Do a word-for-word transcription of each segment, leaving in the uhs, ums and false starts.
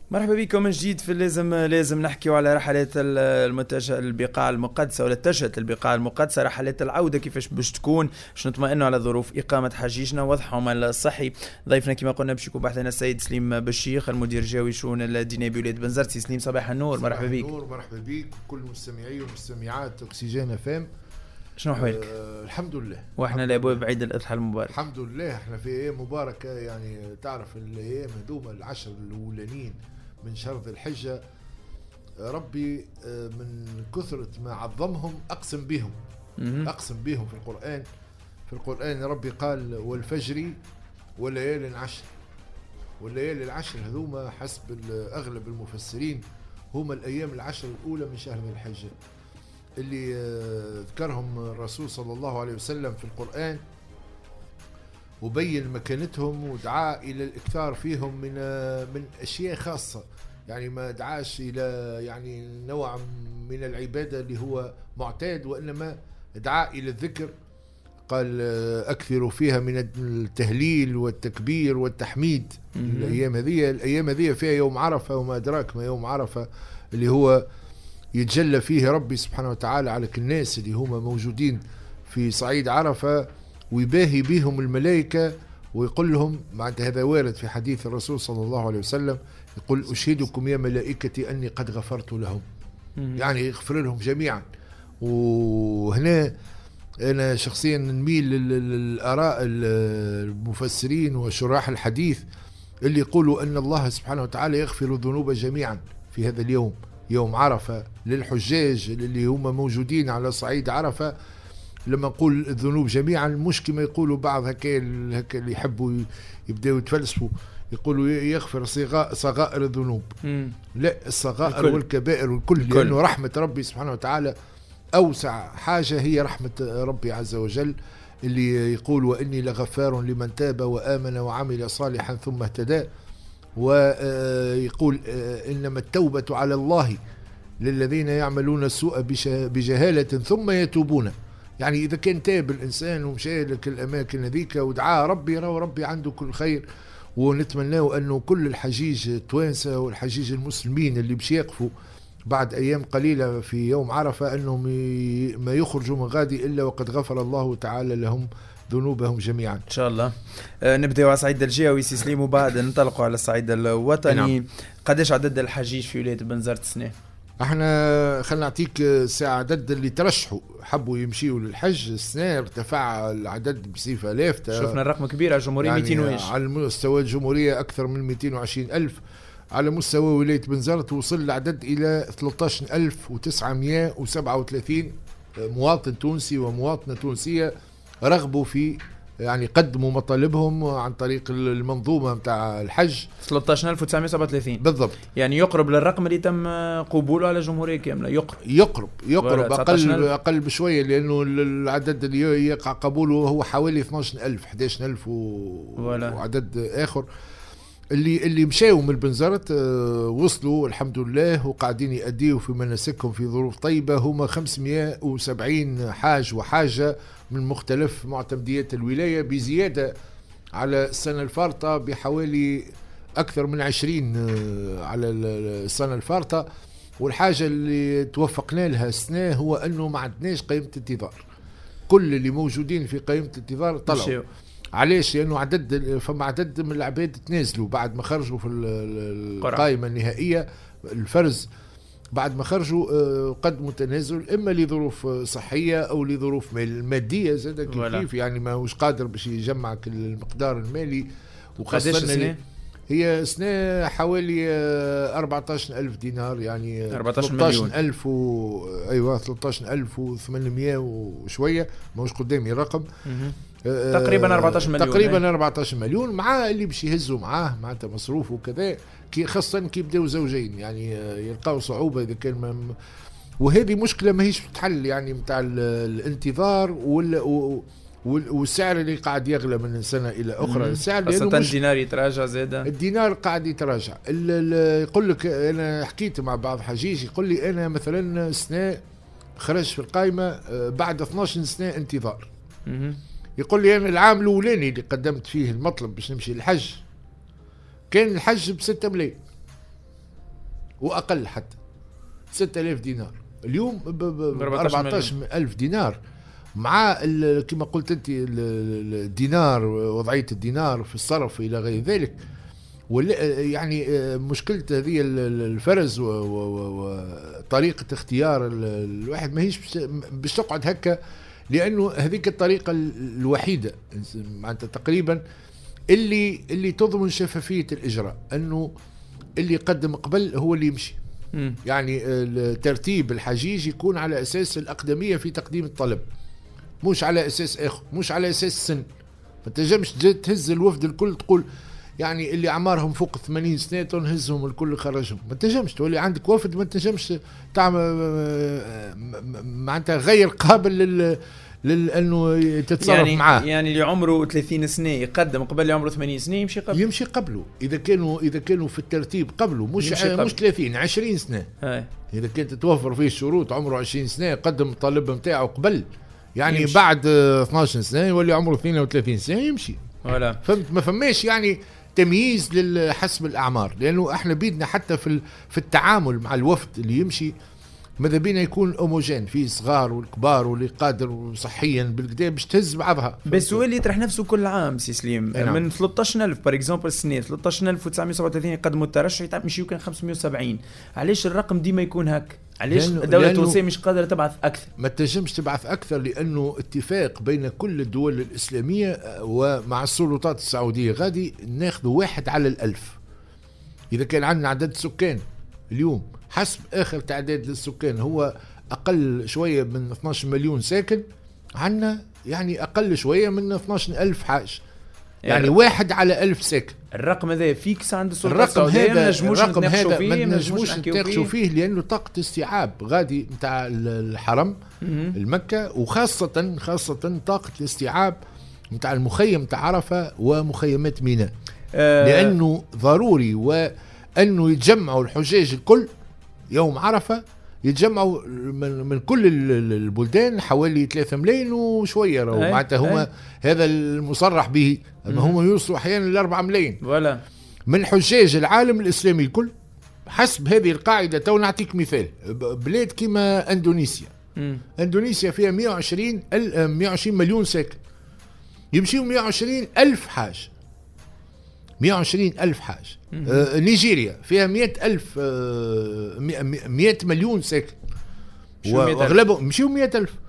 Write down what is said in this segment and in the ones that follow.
مرحبا بكم من جديد. في لازم لازم نحكيو على رحلات المتجه البقاع المقدسه ولا اتجهه البقاع المقدسه، رحلات العوده كيفاش باش تكون، باش نطمئنوا على ظروف اقامه حجيجنا ووضعهم الصحي. ضيفنا كما قلنا باش يكون بحثنا السيد سليم بشيخ المدير الجوي شؤون الدينيه بولايه بنزرت. سليم صباح النور، مرحبا بك. النور، مرحبا بك وكل مستمعي ومستمعات اكسجين فام. شنو حوالك؟ آه الحمد لله، واحنا لابواب عيد الاضحى المبارك. الحمد لله احنا في ايام مباركه، يعني تعرف الايام هذوما العشر الاولانيين من شهر ذي الحجه، ربي من كثرة ما عظمهم أقسم بهم أقسم بهم في القرآن. في القرآن ربي قال والفجر وليال عشر، والليالي العشر هذوما حسب أغلب المفسرين هما الأيام العشر الأولى من شهر ذي الحجة اللي ذكرهم الرسول صلى الله عليه وسلم في القرآن، وبين مكانتهم ودعا إلى الإكثار فيهم من من أشياء خاصة، يعني ما دعاش إلى يعني نوع من العبادة اللي هو معتاد، وإنما دعا إلى الذكر. قال أكثروا فيها من التهليل والتكبير والتحميد. الأيام هذه الأيام هذه فيها يوم عرفة، وما أدراك ما يوم عرفة، اللي هو يتجلى فيه ربي سبحانه وتعالى على كل الناس اللي هم موجودين في صعيد عرفة، ويباهي بهم الملائكة ويقول لهم، معناتها هذا وارد في حديث الرسول صلى الله عليه وسلم، يقول أشهدكم يا ملائكتي أني قد غفرت لهم، يعني يغفر لهم جميعا. وهنا أنا شخصيا نميل للآراء المفسرين وشراح الحديث اللي يقولوا أن الله سبحانه وتعالى يغفر الذنوب جميعا في هذا اليوم، يوم عرفة، للحجاج اللي هم موجودين على صعيد عرفة. لما نقول الذنوب جميعا مش كما يقولوا بعض هكا اللي يحبوا يبداوا يتفلسفوا يقولوا يغفر صغائر الذنوب. مم. لا، الصغائر الكل. والكبائر والكل، الكل. لأنه رحمة ربي سبحانه وتعالى أوسع حاجة هي رحمة ربي عز وجل، اللي يقول وإني لغفار لمن تاب وآمن وعمل صالحا ثم اهتدى، ويقول إنما التوبة على الله للذين يعملون السوء بجهالة ثم يتوبون. يعني إذا كان تاب الإنسان ومشى لك الأماكن هذيك ودعا ربي، رأى ربي عنده كل خير. ونتمناه أنه كل الحجيج التوانسة والحجيج المسلمين اللي باش يقفوا بعد أيام قليلة في يوم عرفة أنهم ما يخرجوا من غادي إلا وقد غفر الله تعالى لهم ذنوبهم جميعا إن شاء الله. أه نبدأ على الصعيد الجهوي سي سليم، وبعد ننطلقوا على الصعيد الوطني. نعم. قداش عدد الحجيج في ولاية بنزرت السنة؟ احنا خلينا نعطيك ساعة عدد اللي ترشحوا حبوا يمشيوا للحج السنة. ارتفع العدد بصفة لافتة، شفنا الرقم كبير على الجمهورية، يعني مئتين وإيش على مستوى الجمهورية أكثر من مئتين وعشرين ألف. على مستوى ولاية بنزرت وصل العدد إلى ثلاثة عشر ألف وتسعمائة وسبعة وثلاثين مواطن تونسي ومواطنة تونسية رغبوا في يعني قدموا مطالبهم عن طريق المنظومة متاع الحج. ثلاثة عشر ألف وتسعمائة وسبعة وثلاثين بالضبط، يعني يقرب للرقم اللي تم قبوله على الجمهورية كاملة. يقرب يقرب يقرب أقل أقل بشوية، لأنه العدد اللي يقع قبوله هو حوالي اثني عشر ألف أحد عشر ألف و... وعدد آخر. اللي اللي مشاوا من بنزرت وصلوا الحمد لله وقاعدين يأديوا في مناسكهم في ظروف طيبة. هما خمسمائة وسبعين حاج وحاجة من مختلف معتمديات الولاية، بزيادة على السنة الفارطة بحوالي أكثر من عشرين على السنة الفارطة. والحاجة اللي توفقنا لها السنة هو أنه ما عندناش قائمة انتظار، كل اللي موجودين في قائمة الانتظار طلعوا. علاش؟ لأنه عدد فما عدد من العباد تنازلوا بعد ما خرجوا في القائمة النهائية الفرز، بعد ما خرجوا قدموا تنازل إما لظروف صحية أو لظروف مادية زاد كيف، يعني ما هوش قادر باش يجمع المقدار المالي. وخاصة هي سنة حوالي أربعة عشر ألف دينار، يعني أربعة عشر مليون ألف و... أيوة ثلاثة عشر ألف وثمانمائة وشوية، ما هوش قدامي رقم. تقريبا أربعة عشر مليون، تقريبا أربعة عشر مليون مع اللي باش يهزوا معاه معناتها مصروف وكذا، كي خاصة كي يبداو زوجين يعني يلقاو صعوبة إذا كان ما. وهذه مشكلة ما هيش تحل، يعني متاع الانتظار وال والسعر اللي قاعد يغلى من سنة إلى أخرى. السعر خاصة الدينار يتراجع زيادة، الدينار قاعد يتراجع. يقول لك أنا حكيت مع بعض حجيج يقول لي أنا مثلا سنة خرج في القائمة بعد اثني عشر سنة انتظار. يقول لي أنا العام الأولاني اللي قدمت فيه المطلب باش نمشي للحج كان الحج بستة ملايين، واقل حتى ستة آلاف دينار. اليوم ب أربعة عشر ألف دينار، مع كما قلت انت الدينار، وضعيه الدينار في الصرف الى غير ذلك. يعني مشكلة هذه الفرز وطريقة اختيار الواحد ماهيش باش تقعد هكا، لأنه هذيك الطريقة الوحيدة معناتها تقريبا اللي اللي تضمن شفافية الإجراء، أنه اللي يقدم قبل هو اللي يمشي. م. يعني الترتيب الحجيج يكون على أساس الأقدمية في تقديم الطلب، مش على أساس آخر، مش على أساس سن. ما تنجمش تهز الوفد الكل تقول يعني اللي اعمارهم فوق ثمانين سنه تنهزهم الكل خرجهم. ما تنجمش تولي عندك وفد ما تنجمش تعمل معناتها غير قابل لل لانه تتصرف يعني معاه. يعني اللي عمره ثلاثين سنه يقدم قبل اللي عمره ثمانين سنه يمشي قبل، يمشي قبله اذا كانوا اذا كانوا في الترتيب قبله، مش قبل. مش ثلاثين عشرين سنه. هاي. اذا كانت توفر فيه الشروط عمره عشرين سنه يقدم الطالب نتاعه قبل، يعني يمشي. بعد اثناش سنه يولي عمره اثنين وثلاثين سنه يمشي. ولا فهمت؟ ما فماش يعني تمييز لحسب الأعمار، لأنه احنا بيدنا حتى في في التعامل مع الوفد اللي يمشي ماذا بينا يكون اوموجين، فيه صغار والكبار واللي قادر صحيا بالكدا باش تهز بعضها. بس هو اللي يطرح نفسه كل عام سي سليم. نعم. من ثلاثة عشر ألف بار اكزومبل السنه ثلاثة عشر ألف وتسعمائة وسبعة وثلاثين يقدموا الترشح يمشيو كان خمسمائة وسبعين. علاش الرقم ديما يكون هك؟ علاش الدولة التونسية مش قادرة تبعث أكثر؟ ما تنجمش تبعث أكثر لأنه اتفاق بين كل الدول الإسلامية ومع السلطات السعودية غادي ناخذ واحد على الألف. إذا كان عندنا عدد سكان اليوم حسب آخر تعداد للسكان هو أقل شوية من اثناش مليون ساكن، عندنا يعني أقل شوية من اثناش ألف حاج، يعني, يعني واحد على ألف ساكن. الرقم هذا فيكس عند السلطة السعودية، ما نجموش نتناقشوا فيه، ما نجموش نتناقشوا فيه لأنه طاقة استيعاب غادي نتاع الحرم المكة، وخاصة خاصة طاقة الاستيعاب نتاع المخيم نتاع عرفة ومخيمات ميناء. آه لأنه ضروري وأنه يتجمعوا الحجاج الكل يوم عرفة، يتجمعوا من, من كل البلدان حوالي ثلاثة ملايين وشوية، معناتها هما هذا المصرح به، أما هم يوصلوا أحيانا لأربعة ملايين ولا من حجاج العالم الإسلامي الكل حسب هذه القاعدة. تو نعطيك مثال، بلاد كما أندونيسيا. مم. أندونيسيا فيها مئة وعشرين مئة وعشرين مليون ساكن، يمشيوا مئة وعشرين ألف حاج، مئة وعشرين ألف حاج. آه نيجيريا فيها مئة ألف آه مئة مليون ساكن وأغلبهم مشيوا مئة ألف.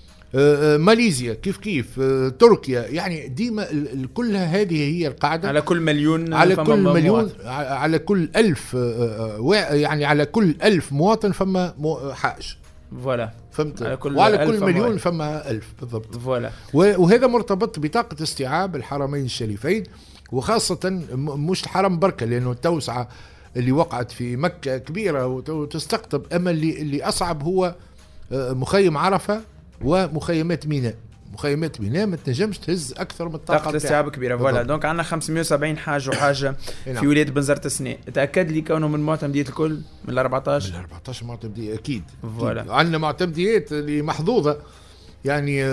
آه ماليزيا كيف كيف. آه تركيا، يعني ديما كلها هذه هي القاعدة. على كل مليون على كل مليون مواطن. على كل ألف آه يعني على كل ألف مواطن فما حاج. فوالا فهمت؟ على كل وعلى كل مليون فما ألف بالضبط. فوالا. وهذا مرتبط بطاقة استيعاب الحرمين الشريفين، وخاصة مش الحرم بركة لأنه التوسعة اللي وقعت في مكة كبيرة وتستقطب، أما اللي اللي أصعب هو مخيم عرفة ومخيمات ميناء. مخيمات ميناء ما تنجمش تهز أكثر من الطاقة. طاقة الاستيعاب كبيرة. فوالا دونك عندنا خمسمائة وسبعين حاجة وحاجة في ولاية بنزرت السنة. تأكد لي كونهم من معتمدية الكل من الأربعتاش؟ من الأربعتاش معتمدية أكيد. فوالا عندنا معتمديات اللي محظوظة يعني،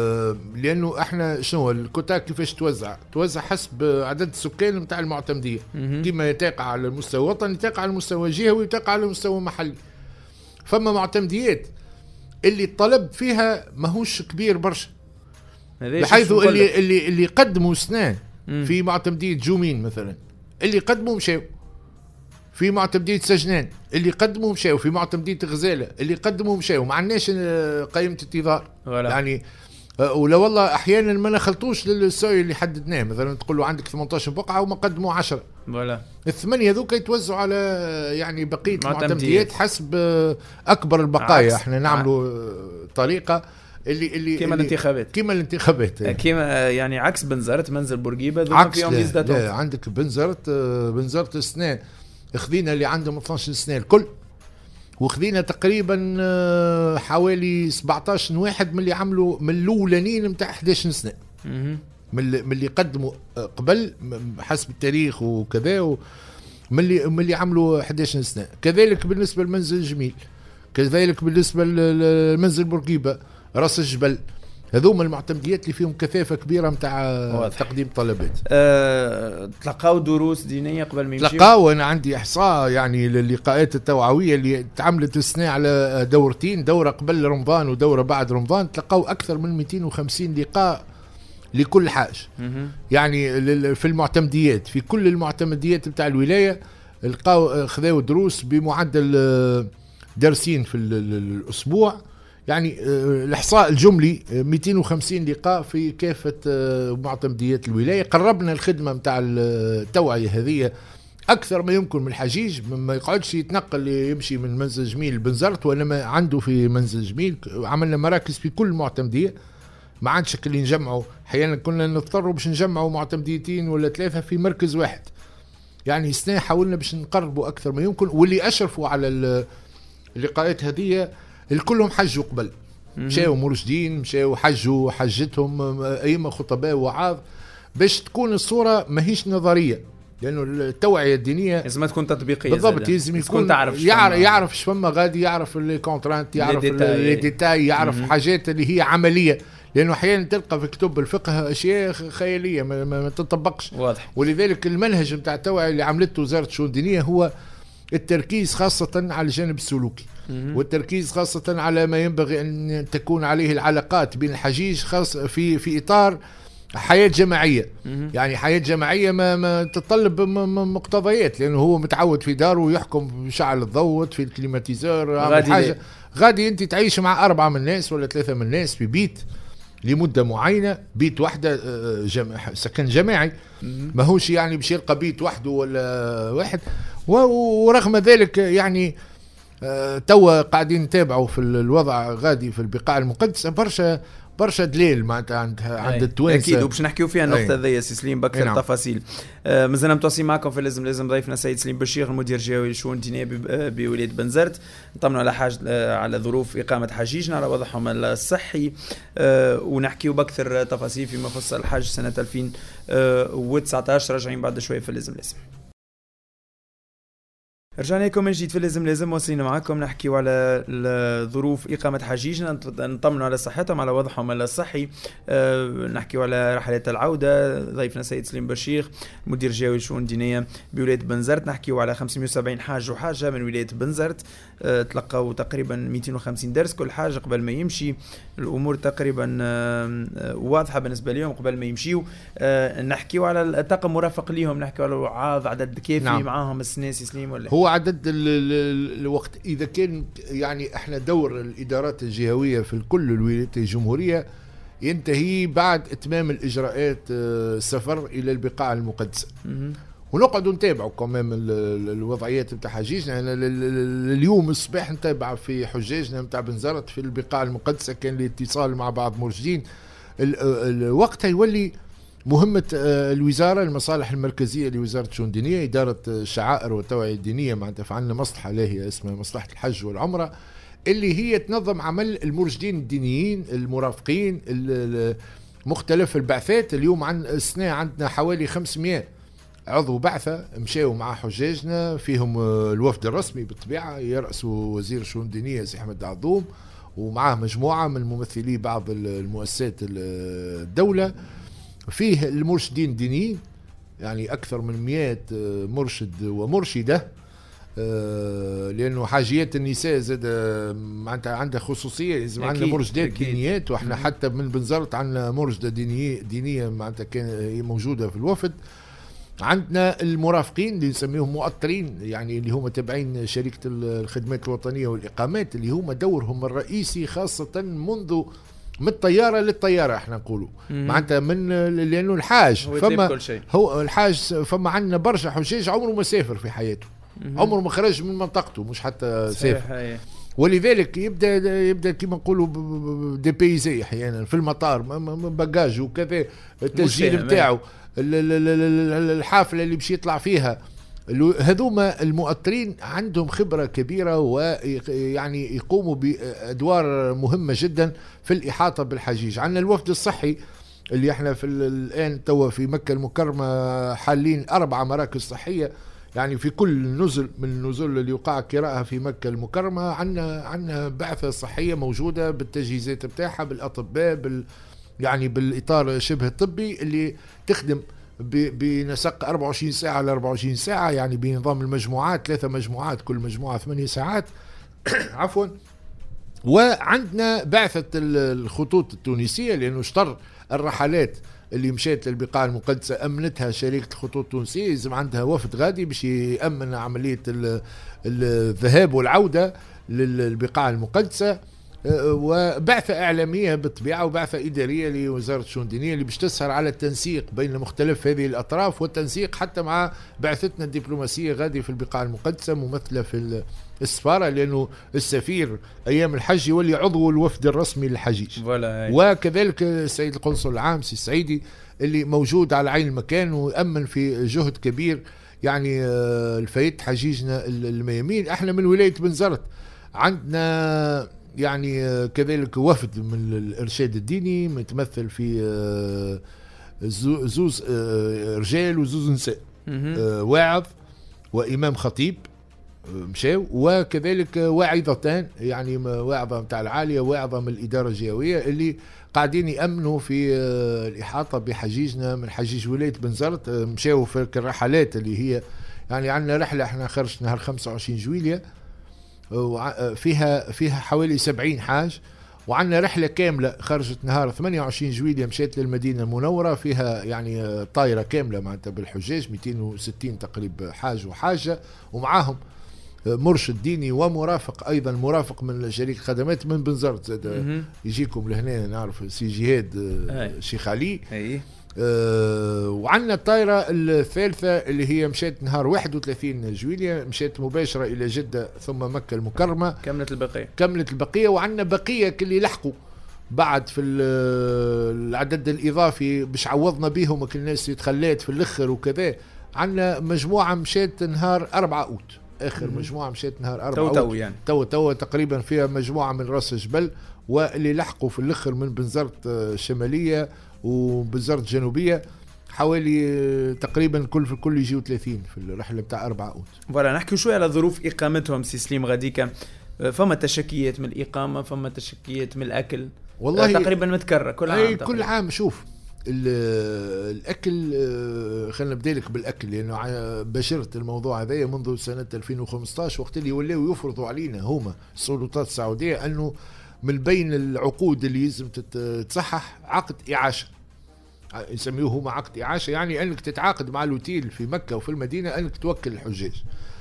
لأنه احنا شنو الكوتا كيفاش توزع توزع حسب عدد السكان نتاع المعتمدية، كما يتقع على المستوى الوطني يتقع على المستوى الجهوي يتقع على المستوى المحلي. فما معتمديات اللي الطلب فيها ماهوش كبير برشا، بحيث اللي اللي اللي قدموا سنة في معتمدية جومين مثلا، اللي قدموا مشاو في معتمدية سجنان، اللي قدموا مشاو في معتمدية غزالة، اللي قدموا مشاو. ما عندناش قائمة انتظار يعني. ولا والله احيانا ما نخلطوش للسوي اللي حددناه، مثلا تقول له عندك ثمانية عشر بقعة وما قدموا عشرة، ولا الثمانية ذوك يتوزعوا على يعني بقية المعتمديات حسب أكبر البقايا. احنا نعملوا طريقة اللي اللي كيما الانتخابات كيما الانتخابات كيما يعني عكس بنزرت منزل بورقيبة ذوك فيهم يزدادوا. لا عندك بنزرت بنزرت السنة خذينا اللي عندهم اثناش سنة الكل، وخذينا تقريبا حوالي سبعتاش واحد من اللي عملوا من الاولانيين نتاع احداش سنة، من اللي قدموا قبل حسب التاريخ وكذا، ومن اللي من اللي عملوا احداش سنة. كذلك بالنسبة لمنزل جميل، كذلك بالنسبة لمنزل بورقيبة راس الجبل، هذوما المعتمديات اللي فيهم كثافه كبيره نتاع تقديم طلبات. أه، تلقاو دروس دينيه قبل ما يمشيو؟ تلقاو. انا عندي احصاء يعني للقاءات التوعويه اللي تعملت السنه على دورتين، دوره قبل رمضان ودوره بعد رمضان، تلقاو اكثر من مئتين وخمسين لقاء لكل حاج. يعني في المعتمديات، في كل المعتمديات بتاع الولايه لقاو خذاو دروس بمعدل درسين في الاسبوع. يعني الاحصاء الجملي مئتين وخمسين لقاء في كافه معتمديات الولايه. قربنا الخدمه نتاع التوعيه هذه اكثر ما يمكن من الحجيج، ما يقعدش يتنقل يمشي من منزل جميل لبنزرت وانما عنده في منزل جميل. عملنا مراكز في كل معتمديه، ما عادش اللي نجمعوا. احيانا كنا نضطروا باش نجمعوا معتمديتين ولا ثلاثه في مركز واحد. يعني السنه حاولنا باش نقربوا اكثر ما يمكن، واللي اشرفوا على اللقاءات هذه الكلهم حجوا قبل، مشاو مرشدين، مشاو حجوا حجتهم أئمة خطباء وعاظ، باش تكون الصورة ماهيش نظرية، لأنه التوعية الدينية لازم تكون تطبيقية بالضبط. لازم يكون تعرف يعرف يعرف ايش فما غادي، يعرف الكونترانت، يعرف الديتاي، يعرف حاجات اللي هي عملية. لأنه أحيانا تلقى في كتب الفقه أشياء خيالية ما, ما, ما تطبقش. واضح. ولذلك المنهج نتاع التوعية اللي عملته وزارة الشؤون الدينية هو التركيز خاصة على الجانب السلوكي، والتركيز خاصة على ما ينبغي أن تكون عليه العلاقات بين الحجيج، خاص في في إطار حياة جماعية. يعني حياة جماعية ما, ما تتطلب مقتضيات، لأنه هو متعود في داره ويحكم بشعل الضوء في الكليماتيزور. غادي حاجة غادي أنت تعيش مع أربعة من الناس ولا ثلاثة من الناس في بيت لمدة معينة، بيت واحدة جم... سكن جماعي، ما هوش يعني باش يلقى بيت وحده ولا واحد. ورغم ذلك يعني آه توا قاعدين نتابعوا في الوضع غادي في البقاع المقدسة برشا برشا دليل معناتها عند عند التوانسه. اكيد، وباش نحكيو فيها النقطه هذيا سي سليم بكثر نعم. تفاصيل. آه مازلنا متواصلين معكم في لازم لازم ضيفنا السيد سليم بشير، المدير الجهوي للشؤون الدينيه بولايه بنزرت. نطمنوا على حاجه آه على ظروف اقامه حجيجنا، على وضعهم الصحي، آه ونحكيو بكثر تفاصيل فيما يخص الحج سنه ألفين وتسعة عشر. راجعين بعد شويه في لازم لازم. رجعنا لكم من جديد في لازم لازم، واصلين معكم نحكيو على ظروف إقامة حجيجنا، نطمنوا على صحتهم، على وضعهم الصحي، أه نحكيو على رحلات العودة. ضيفنا سيد سليم بشير مدير جهوي للشؤون الدينية بولاية بنزرت. نحكيو على خمسمائة وسبعين حاج وحاجة من ولاية بنزرت، أه تلقوا تقريبا مئتين وخمسين درس كل حاجة قبل ما يمشي. الأمور تقريبا أه واضحة بالنسبة لهم قبل ما يمشيوا. أه نحكيو على الطاقم مرافق ليهم، نحكيو على الوعاظ، عدد كافي نعم. معاهم السنة سليم ولا هو عدد الوقت؟ إذا كان يعني احنا دور الإدارات الجهوية في كل الولايات الجمهورية ينتهي بعد إتمام الإجراءات السفر إلى البقاع المقدسة، ونقعد نتابعوا كمان الوضعيات نتاع حجيجنا. اليوم الصباح نتابع في حجاجنا نتاع بنزرت في البقاع المقدسة، كان الاتصال مع بعض مرشدين. الوقت يولي مهمة الوزارة المصالح المركزية لوزارة الشؤون الدينية، إدارة الشعائر والتوعية الدينية، معناتها فعلنا مصلحة لاهية اسمها مصلحة الحج والعمرة، اللي هي تنظم عمل المرشدين الدينيين المرافقين مختلف البعثات. اليوم عن السنة عندنا حوالي خمسمائة عضو بعثة مشاو مع حجاجنا، فيهم الوفد الرسمي بالطبيعة يرأسوا وزير الشؤون الدينية سي أحمد عظوم، ومعاه مجموعة من ممثلي بعض المؤسسات الدولة. فيه المرشدين الدينيين يعني أكثر من مئة مرشد ومرشدة، لأنه حاجيات النساء زاد معناتها عندها خصوصية، لازم عندنا مرشدات دينيات، وإحنا حتى من بنزرت عندنا مرشدة دينية دينية معناتها كان موجودة في الوفد. عندنا المرافقين اللي نسميهم مؤطرين، يعني اللي هم تابعين شركة الخدمات الوطنية والإقامات، اللي هم دورهم الرئيسي خاصة منذ من الطيارة للطيارة احنا نقولوا معناتها من لأنه الحاج فما هو الحاج فما عندنا برشا حجاج عمره ما سافر في حياته، عمره ما خرج من منطقته، مش حتى سافر، ولذلك يبدا يبدا كما نقولوا دي بيزي احيانا في المطار باجاج وكذا، التسجيل نتاعو، الحافله اللي باش يطلع فيها. هذوما المؤطرين عندهم خبرة كبيرة، ويعني يقوموا بأدوار مهمة جدا في الإحاطة بالحجيج. عندنا الوفد الصحي اللي احنا في الآن توا في مكة المكرمة حالين أربع مراكز صحية يعني في كل نزل من النزل اللي يقع قراءة في مكة المكرمة عندنا عندنا بعثة صحية موجودة بالتجهيزات بتاعها، بالأطباء، بال يعني بالإطار شبه الطبي اللي تخدم بنسق أربعة وعشرين ساعة ل أربعة وعشرين ساعة، يعني بنظام المجموعات، ثلاثة مجموعات كل مجموعة ثمانية ساعات عفوا. وعندنا بعثة الخطوط التونسية، لأنه شطر الرحلات اللي مشيت للبقاع المقدسة أمنتها شركة الخطوط التونسية، لازم عندها وفد غادي باش يأمن عملية الذهاب والعودة للبقاع المقدسة، وبعثة إعلامية بالطبيعة وبعثة إدارية لوزارة الشؤون الدينية اللي باش تسهر على التنسيق بين مختلف هذه الأطراف، والتنسيق حتى مع بعثتنا الدبلوماسية غادي في البقاع المقدسة ممثلة في السفارة، لأنه السفير أيام الحج يولي عضو الوفد الرسمي للحجيج، وكذلك السيد القنصل العام سي السعيدي اللي موجود على عين المكان ويأمن في جهد كبير يعني الفايت حجيجنا الميامين. احنا من ولاية بنزرت عندنا يعني كذلك وفد من الإرشاد الديني متمثل في زوز رجال وزوز نساء، واعظ وإمام خطيب مشاو، وكذلك واعظتان يعني واعظة متاع العالية واعظة من الإدارة الجهوية اللي قاعدين يأمنوا في الإحاطة بحجيجنا من حجيج ولاية بنزرت. مشاو في الرحلات اللي هي يعني عندنا رحلة احنا خرجت نهار خمسة وعشرين جويلية فيها فيها حوالي سبعين حاج، وعندنا رحلة كاملة خرجت نهار ثمانية وعشرين جويلية مشيت للمدينة المنورة فيها يعني طائرة كاملة معناتها بالحجاج مئتين وستين تقريبا حاج وحاجة، ومعاهم مرشد ديني ومرافق ايضا مرافق من شركه خدمات من بنزرت يجيكم لهنا نعرف سي جهاد شيخ علي. آه وعندنا الطائره الثالثه اللي هي مشيت نهار واحد وثلاثين جويلية مشيت مباشره الى جده ثم مكه المكرمه كملت البقيه كملت البقيه وعندنا بقيه اللي لحقوا بعد في العدد الاضافي باش عوضنا بهم الناس يتخلات في الاخر وكذا. عندنا مجموعه مشيت نهار أربعة أوت اخر مم. مجموعه مشيت نهار أربعة تو تو يعني تو تو تقريبا فيها مجموعه من راس جبل واللي لحقوا في الاخر من بنزرت الشماليه وبنزرت الجنوبيه حوالي تقريبا كل في الكل يجيو ثلاثين في الرحله بتاع أربعة أوت. فوالا نحكي شوي على ظروف اقامتهم سي سليم غاديكا. فما تشكيات من الاقامه، فما تشكيات من الاكل والله تقريبا متكرر كل عام تقريبا. كل عام شوف الاكل خلينا نبدا لك بالاكل لانه بشرت الموضوع هذا منذ سنه ألفين وخمسطاش وقت اللي ولاو يفرضوا علينا هما السلطات السعوديه انه من بين العقود اللي لازم تتصحح عقد اعاشه يسميوه هما عقد اعاشه، يعني انك تتعاقد مع الوتيل في مكه وفي المدينه انك توكل الحجاج.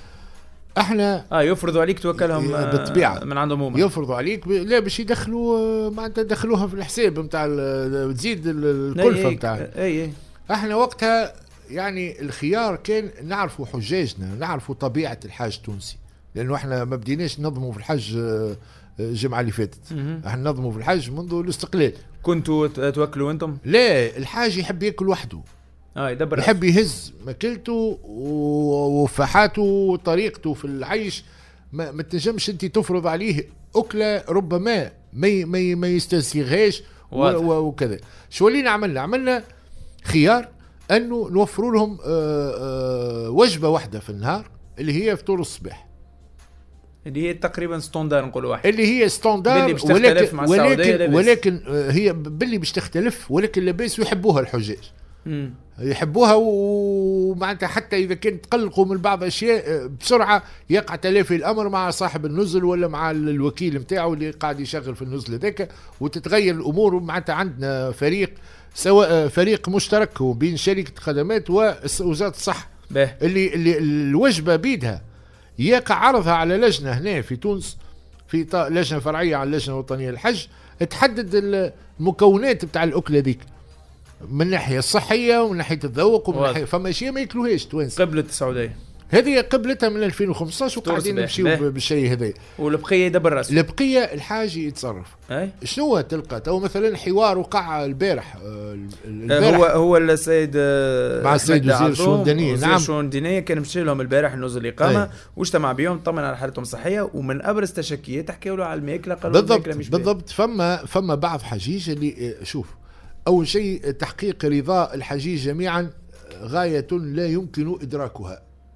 احنا اه يفرضوا عليك توكلهم بالطبيعه من عندهم هم يفرضوا عليك ب... لا باش يدخلوا معناتها يدخلوها في الحساب نتاع تزيد الكلفه نتاعها. اي اي احنا وقتها يعني الخيار كان نعرفوا حجاجنا نعرفوا طبيعه الحاج التونسي، لانه احنا ما بديناش ننظموا في الحج الجمعه اللي فاتت، احنا ننظموا في الحج منذ الاستقلال. كنتوا توكلوا انتم؟ لا الحاج يحب ياكل وحده اه يدبر يحب يهز ماكلته وفحاته وطريقته في العيش، ما, ما تنجمش انت تفرض عليه اكله ربما ما ما ما يستسيغهاش وكذا. شو اللي عملنا؟ عملنا خيار انه نوفروا لهم آآ آآ وجبه واحده في النهار اللي هي فطور الصباح اللي هي تقريبا ستاندار نقولوا واحد اللي هي ستاندار ولكن ولكن ولكن هي باللي باش تختلف ولكن لاباس ويحبوها الحجاج مم. يحبوها ومعناتها حتى إذا كنت تقلقوا من بعض أشياء بسرعة يقع تلافي الأمر مع صاحب النزل ولا مع الوكيل متاعه اللي قاعد يشغل في النزل ذاك وتتغير الأمور. معناتها عندنا فريق سواء فريق مشترك بين شركة خدمات ووزارة الصحة اللي, اللي الوجبة بيدها يقع عرضها على لجنة هنا في تونس في لجنة فرعية على اللجنة الوطنية للحج تحدد المكونات بتاع الأكلة ذيك من الناحيه الصحيه ومن ناحيه الذوق ومن ناحيه فما شيء ما ياكلوهاش توانسه. قبل السعوديه هذه قبلتها من ألفين وخمسطاش وقاعدين نمشيو بالشيء هذا. والبقيه يدبر راسه البقيه الحاج يتصرف. أي؟ شنو تلقى تو مثلا حوار وقع البارح البارح هو هو السيد مع السيد وزير الشؤون الدينيه. نعم الشؤون الدينيه كان مشي لهم البارح نزل الاقامه واجتمع بهم طمن على حالتهم الصحيه ومن ابرز تشكيات حكيوا له على الماكله قالوا بالضبط بالضبط. فما فما بعض حجيج اللي شوف أول شيء تحقيق رضاء الحجيج جميعا غاية لا يمكن إدراكها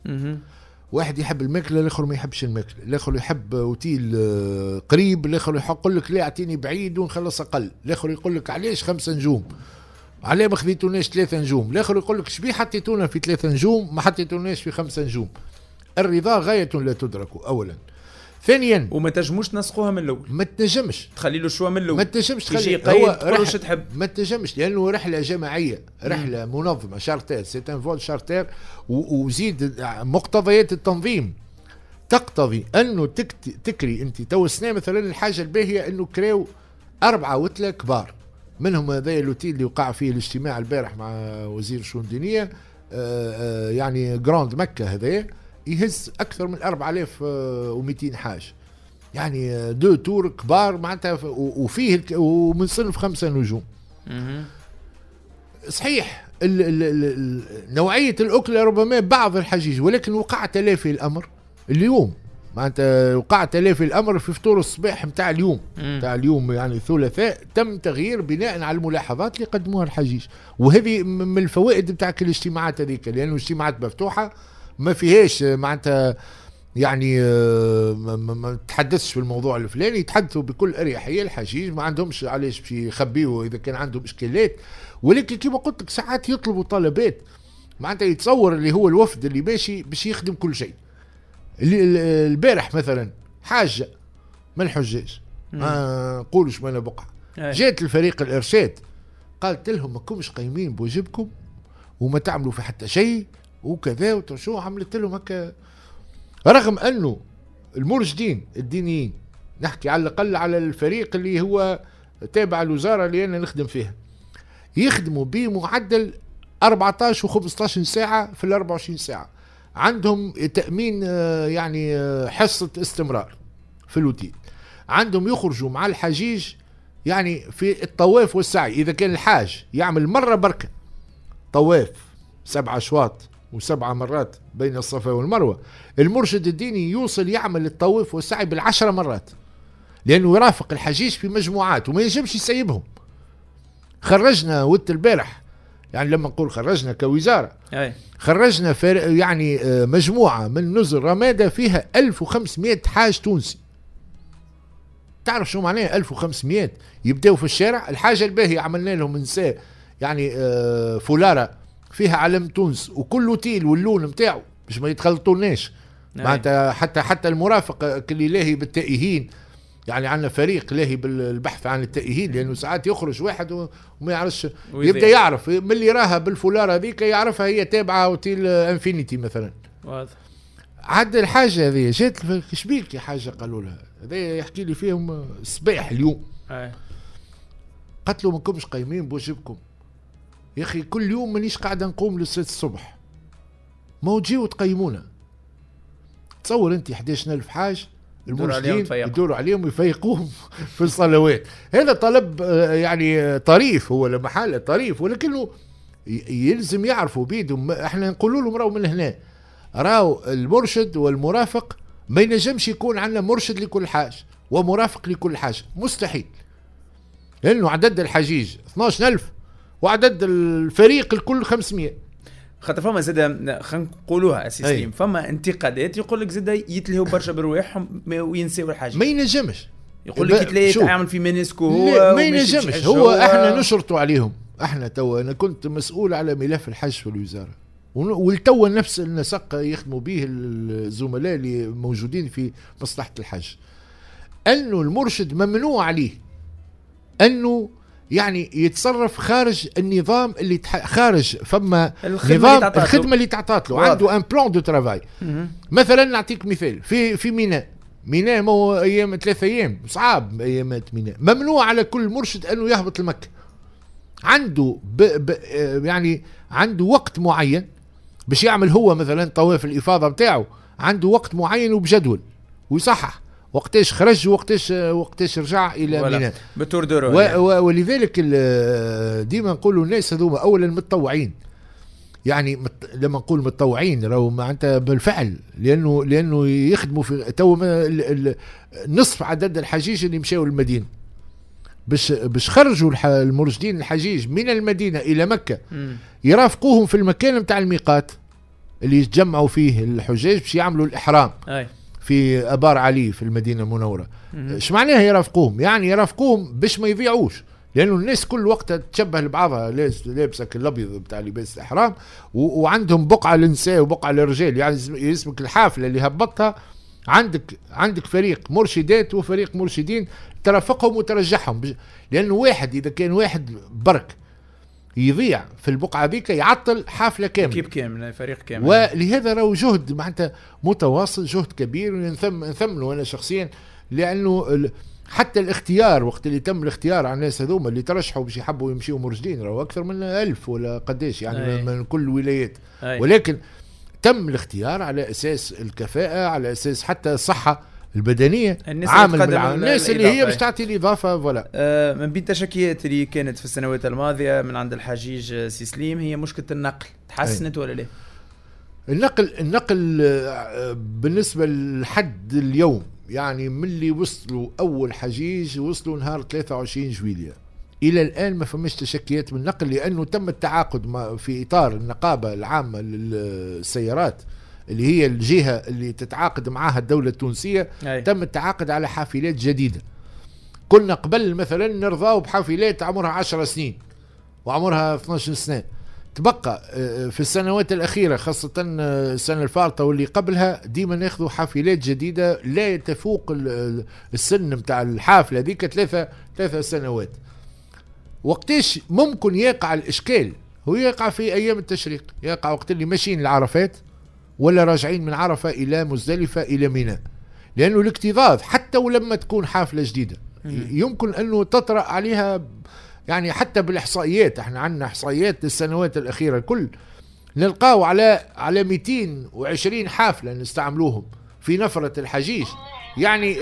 واحد يحب الماكله الاخر ما يحبش الماكله، الاخر يحب اوتيل قريب، الاخر يقول لك لا اعطيني بعيد ونخلص اقل، الاخر يقول لك علاش خمسة نجوم علاه ما خذيتوناش ثلاثة نجوم، الاخر يقول لك شبيه حطيتونا في ثلاثة نجوم ما حطيتوناش في خمسة نجوم. الرضا غايه لا تدرك اولا. ثانيا وما تنجموش تنسقوها من الاول، ما تنجمش تخلي له شويه من الاول، ما تنجمش تخلي هو رح... تحب ما تنجمش لانه رحله جماعيه، رحله مم. منظمه شارتير، سي ان فول شارتير، وزيد مقتضيات التنظيم تقتضي انه تكت... تكري انت تو السنه مثلا الحاجه الباهيه انه كراو اربعه وثله كبار، منهم هذا اللوتيل اللي وقع فيه الاجتماع البارح مع وزير الشؤون الدينيه، يعني جراند مكه هذا يهز اكثر من أربعة آلاف ومئتين حاج، يعني دو تور كبار معناتها، وفيه ومن صنف خمسة نجوم. صحيح ال ال ال نوعيه الاكل ربما بعض الحجيج، ولكن وقع تلافي الامر اليوم، معناتها وقع تلافي الامر في فطور الصباح نتاع اليوم نتاع اليوم يعني الثلاثاء تم تغيير بناء على الملاحظات اللي قدموها الحجيج، وهذه من الفوائد نتاع كل الاجتماعات هذيك، لانه اجتماعات مفتوحه ما فيهاش معناتها يعني ما تحدثش في الموضوع الفلاني، يتحدثوا بكل اريحيه. الحجيج ما عندهمش علاش باش يخبيوا اذا كان عندهم اشكالات، ولكن كما قلت لك ساعات يطلبوا طلبات معناتها يتصور اللي هو الوفد اللي ماشي باش يخدم كل شيء. البارح مثلا حاجه من الحجاج ما نقولش ما بقعه، جات الفريق الارشاد قالت لهم ما كومش قايمين بواجبكم وما تعملوا في حتى شيء وكذا وشو، عملت لهم هكا، رغم انه المرشدين الدينيين نحكي على الاقل على الفريق اللي هو تابع الوزاره اللي انا نخدم فيها يخدموا بمعدل أربعة عشر و15 ساعه في ال أربعة وعشرين ساعه، عندهم تامين يعني حصه استمرار في الوتيل، عندهم يخرجوا مع الحجيج يعني في الطواف والسعي، اذا كان الحاج يعمل مره بركه طواف سبعة اشواط وسبعة مرات بين الصفا والمروة، المرشد الديني يوصل يعمل الطواف والسعي بالعشرة مرات، لأنه يرافق الحجيج في مجموعات وما يجبش يسيبهم. خرجنا ود البارح، يعني لما نقول خرجنا كوزارة أي. خرجنا يعني مجموعة من نزل رمادة فيها ألف وخمسمائة حاج تونسي. تعرف شو معناه ألف وخمسمائة؟ يبدأوا في الشارع، الحاجة الباهية عملنا لهم نساء يعني فولارة فيها علم تونس وكل اوتيل واللون نتاعو باش ما يتخلطوناش معناتها، حتى حتى المرافق اللي لاهي بالتائهين، يعني عندنا فريق لاهي بالبحث عن التائهين، لانه ساعات يخرج واحد وما يعرفش، يبدا يعرف من اللي راها بالفولار هذيك يعرفها هي تابعه اوتيل انفينيتي مثلا. واضح. عاد الحاجه هذه جات شبيك يا حاجه قالوا لها هذا يحكي لي فيهم الصباح اليوم، قالت له ما كنتش قايمين بواجبكم يا اخي، كل يوم مانيش قاعده نقوم للست الصبح، ما تجيو تقيمونا. تصور انت أحد عشر ألف حاج المرشدين يدوروا عليهم ويفيقوهم في الصلوات. هذا طلب يعني طريف، هو لمحاله طريف، ولكنه يلزم يعرفوا بيدهم. احنا نقولوا لهم راهو من هنا، راهو المرشد والمرافق ما ينجمش يكون عندنا مرشد لكل حاج ومرافق لكل حاج، مستحيل، لانه عدد الحجيج اثناش ألف وعدد الفريق الكل خمسمائة. خاطر فما زاد خلينا نقولوها اساسيين، فما انتقادات يقول لك زاد يتلهوا برشا برواحهم وينسوا الحاجه، ما ينجمش يقول لك يتلهي يعمل في مينيسكو هو ما ينجمش. هو احنا نشرطوا عليهم، احنا تو انا كنت مسؤول على ملف الحج في الوزاره، والتو نفس النسق يخدموا به الزملاء اللي موجودين في مصلحه الحج، انه المرشد ممنوع عليه انه يعني يتصرف خارج النظام اللي تح... خارج فما نظام الخدمه اللي تعطات له، عنده ان بلان دو ترافاي. مثلا نعطيك مثال في في ميناء، ميناء مو ايام ثلاثة ايام صعاب، ايامات ميناء ممنوع على كل مرشد انه يهبط لمكه، عنده ب... ب... يعني عنده وقت معين باش يعمل هو مثلا طواف الافاضه نتاعو، عنده وقت معين وبجدول ويصحح وقتاش خرج وقتاش وقتاش رجع الى ميناء بتور دورو. ولذلك ديما نقولوا الناس هذوما اولا متطوعين، يعني مت... لما نقول متطوعين راهو معناتها بالفعل، لانه لانه يخدموا في تو نصف عدد الحجيج اللي مشاو للمدينه باش باش خرجوا المرشدين الحجيج من المدينه الى مكه، م. يرافقوهم في المكان نتاع الميقات اللي يتجمعوا فيه الحجاج باش يعملوا الإحرام أي. في أبار علي في المدينة المنورة. ايش معناها يرافقوهم؟ يعني يرافقوهم باش ما يضيعوش، لأنه الناس كل وقت تشبه لبعضها، لابسة الأبيض بتاع لباس الإحرام وعندهم بقعة للنساء وبقعة للرجال. يعني اسمك الحافلة اللي هبطها عندك عندك فريق مرشدات وفريق مرشدين ترافقهم وترجعهم، لأنه واحد إذا كان واحد برك يضيع في البقعة بيك يعطل حافلة كاملة، كيب كامل فريق كامل. ولهذا راهو جهد معناتها متواصل، جهد كبير ونثم نثمنه أنا شخصيا، لأنه حتى الاختيار وقت اللي تم الاختيار على الناس هذوما اللي ترشحوا باش يحبوا يمشيوا مرشدين راهو أكثر من ألف ولا قداش يعني أي. من كل الولايات أي. ولكن تم الاختيار على أساس الكفاءة، على أساس حتى الصحة البدنية، عامل من الناس اللي هي باش تعطي الإضافة. فوالا آه من بين التشكيات اللي كانت في السنوات الماضية من عند الحجيج سي سليم هي مشكلة النقل، تحسنت أي. ولا لا؟ النقل النقل بالنسبة لحد اليوم يعني من اللي وصلوا أول حجيج وصلوا نهار ثلاثة وعشرين جويلية إلى الآن ما فماش تشكيات من النقل، لأنه تم التعاقد في إطار النقابة العامة للسيارات اللي هي الجهة اللي تتعاقد معها الدولة التونسية أي. تم التعاقد على حافلات جديدة. كنا قبل مثلا نرضاو بحافلات عمرها عشر سنين وعمرها اثناش سنة، تبقى في السنوات الأخيرة خاصة السنة الفارطة واللي قبلها ديما ناخذوا حافلات جديدة لا تفوق السن متاع الحافلة ذيك ثلاثة ثلاثة سنوات. وقتاش ممكن يقع الإشكال؟ هو يقع في أيام التشريق، يقع وقت اللي ماشيين العرفات ولا راجعين من عرفة إلى مزدلفة إلى ميناء، لأنه الاكتظاظ حتى ولما تكون حافلة جديدة يمكن أنه تطرأ عليها. يعني حتى بالإحصائيات احنا عندنا إحصائيات للسنوات الأخيرة كل نلقاو على على مئتين وعشرين حافلة نستعملوهم في نفرة الحجيج. يعني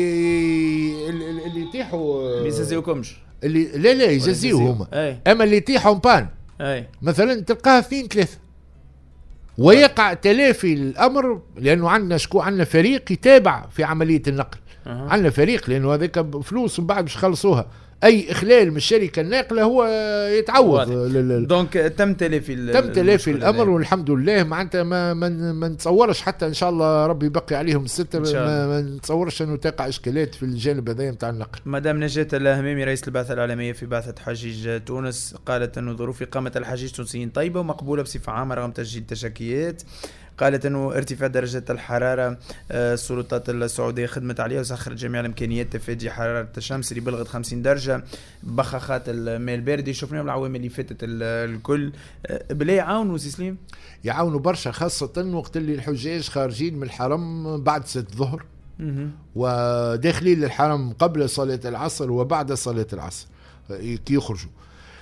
اللي يطيحوا بيزازيوكمش اللي لا لا يجزيوهم، أما اللي يطيحوا بان أي. مثلا تلقاها اثنين ثلاثة ويقع تلافي الأمر، لأنه عندنا شكو عندنا فريق يتابع في عملية النقل. أه. عندنا فريق لأنه هذاك فلوس ومن بعد مش خلصوها، اي اخلال من الشركه الناقله هو يتعوض. دونك تم تلافي تم تلافي الامر والحمد لله. معناتها ما ما, ما نتصورش حتى ان شاء الله ربي يبقي عليهم الستر، ما, ما نتصورش انه تقع اشكالات في الجانب هذا نتاع النقل. مدام نجاة الهميمي رئيس البعثه العالميه في بعثه حجيج تونس قالت انه ظروف اقامه الحجيج التونسيين طيبه ومقبوله بصفه عامه رغم تسجيل تشكيات. قالت أنه ارتفاع درجة الحرارة السلطات السعودية خدمت عليها وسخرت جميع الإمكانيات تفادي حرارة الشمس اللي بلغت خمسين درجة، بخاخات الماء البارد شفناهم العوامل اللي فاتت الكل. بلا يعاونوا سي سليم؟ يعاونوا برشا، خاصة وقت اللي الحجاج خارجين من الحرم بعد ست الظهر وداخلين للحرم قبل صلاة العصر وبعد صلاة العصر كي يخرجوا.